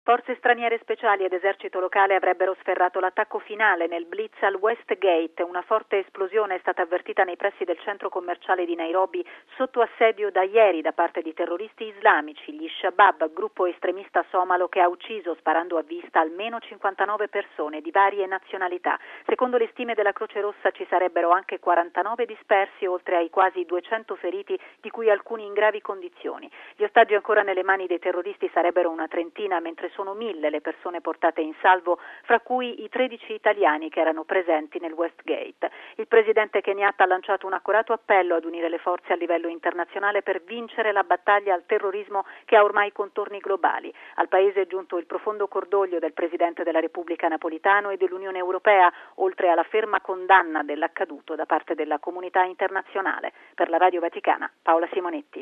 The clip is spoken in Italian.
Forze straniere speciali ed esercito locale avrebbero sferrato l'attacco finale nel blitz al Westgate. Una forte esplosione è stata avvertita nei pressi del centro commerciale di Nairobi, sotto assedio da ieri da parte di terroristi islamici, gli Shabab, gruppo estremista somalo che ha ucciso, sparando a vista, almeno 59 persone di varie nazionalità. Secondo le stime della Croce Rossa ci sarebbero anche 49 dispersi, oltre ai quasi 200 feriti, di cui alcuni in gravi condizioni. Gli ostaggi ancora nelle mani dei terroristi sarebbero una trentina, mentre sono 1.000 le persone portate in salvo, fra cui i 13 italiani che erano presenti nel Westgate. Il presidente Kenyatta ha lanciato un accorato appello ad unire le forze a livello internazionale per vincere la battaglia al terrorismo che ha ormai contorni globali. Al paese è giunto il profondo cordoglio del presidente della Repubblica Napolitano e dell'Unione Europea, oltre alla ferma condanna dell'accaduto da parte della comunità internazionale. Per la Radio Vaticana, Paola Simonetti.